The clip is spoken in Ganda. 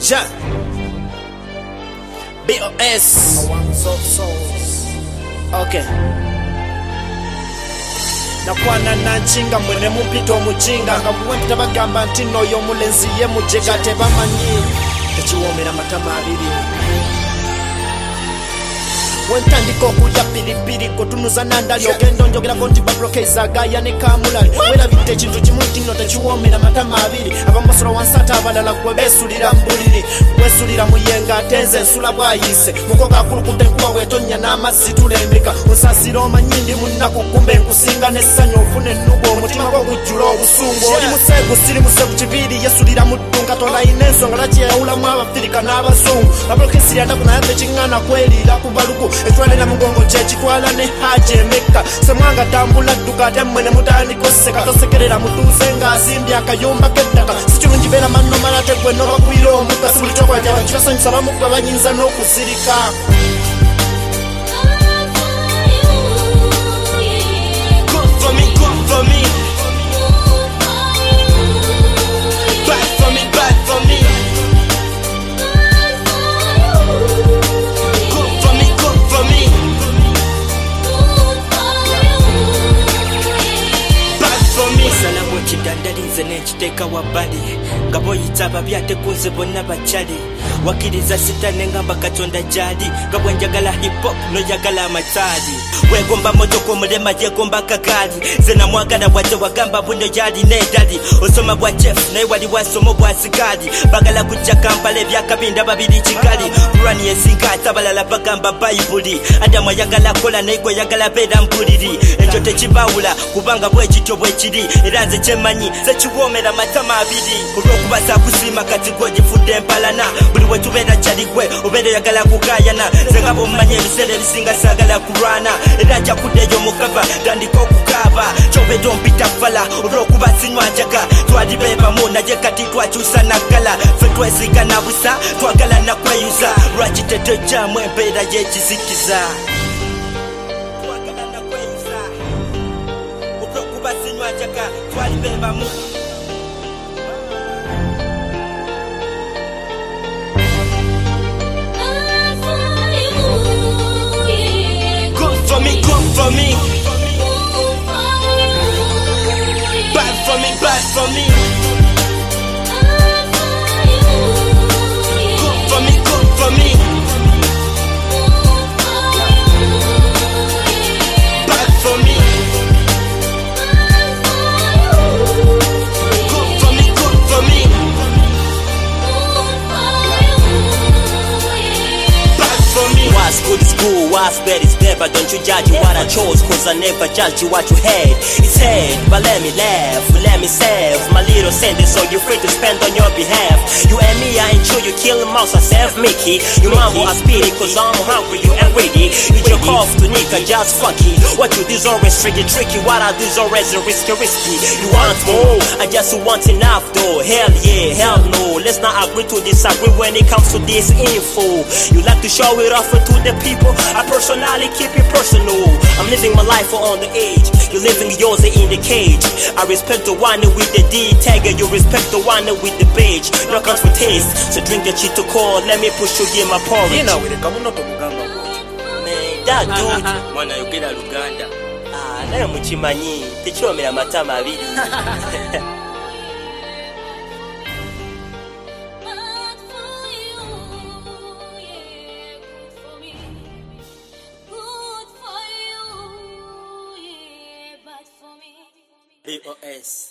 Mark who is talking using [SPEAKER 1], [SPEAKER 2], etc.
[SPEAKER 1] Ja BOS. Okay. Nakwana na nchinga mwene mupito mujinga ngabuwe tabagamba nti noyo mulenzi ye mujega tebamanyi tekiwomera matama abiri wentandika okulya piripiri kotunuza nandali ogenda onjogerako nti babrokeza gaya ne kamulali werabidde ekintu kimu nti nno tekiwoomera matama abiri abamusolo wansi ate abalala gwe beesulira mbuliri wesulira muyenga ate nze ensula bwayise mukoka akulukudde enkuba weetonnya n'amazzi tulembeka nsasira omanyi ndi munnaku kumbe enkusinga n'essanyu ofuna ennugu omutima gwo gujjula obusungu oli museegu siri museegu kibiiri yesulira mu ddunga tolayina ensonga laki yawulamu abafirika n'abazungu babrokesiri ataku naye tekiŋŋaana kweriira ku balugu etwalira mugongo kyekitwala ne haji emekka semwanga tambula dduka ate mmwe ne mutandika oseka tosekerera mutuuze ng'asimbye akayumba k'ettaka si kirungi beera manno mala ate gwe nobakwira omukka si buli kyokola gyaba kibasanyusa bamuggwa bayinza n'okusirika
[SPEAKER 2] dandalize n'ekiteeka wabbali nga boyita ababyate kunze bonna bakyali wakiriza sitane ngamba katonda gyali nga bwenjagala hip-hop noyagala amataali wegomba motoka omulema yegomba kagaali ze namwagala wadde wagamba buno gyali n'edali osoma bwa jeff naye wali wasomo bwa sigaali bagala kujja kampala ebyakabinda babiri kigali kurani esinga ate abalala bagamba bayibuli adamu ayagala kola naye gwe yagala beera mpuliri ekyo tekibawula kubanga bwekityo bwekiri era nze kyemanyi zekiwoomera matama abiri olw'okubaza kusiima kati gwegifudde empalana buli wetubeera kyaligwe obeera oyagala kukayana ze nga bomumanyi ebiseera ebisinga saagala kulwana era nja kuddeyo mukava tandika okukaaba kyobeera ompita fala olw'okuba sinywa njaga twali beebamu naye kati twakyusa naggala fe twesiga na busa twagala nakweyuza lwaki tetojjamu embeera y'ekizikiza twagala nakweyuza olw'okuba sinywa njaga twali beebamu for me, bad for me, bad for me, good for me, good for me, bad for me, good for me, good for me, bad for me. Was good school, was bad is bad, but don't you judge what I chose, cause I never judge you what you had. It's hard, but let me laugh, let me save my little sentence so you're free to spend on your behalf. You and me, I enjoy you kill mouse, I save Mickey. You mumble, I speed it, cause I'm hungry, you ain't ready. You jerk off to Nika, just funky. What you do is always tricky, what I do is always risky. You want more, I just want enough though. Hell yeah, hell no, let's not agree to disagree when it comes to this info. You like to show it off to the people, I personally keep it personal. I'm living my life on the edge, you're living yours in the cage. I respect the one with the D tag, and you respect the one with the badge. No comes for taste, so drink the cheat to call. Let me push you in my porridge. Man, that dude, mwana yogera Luganda. Naye mukimanyi, tekiwoomera matama abiri. BOS,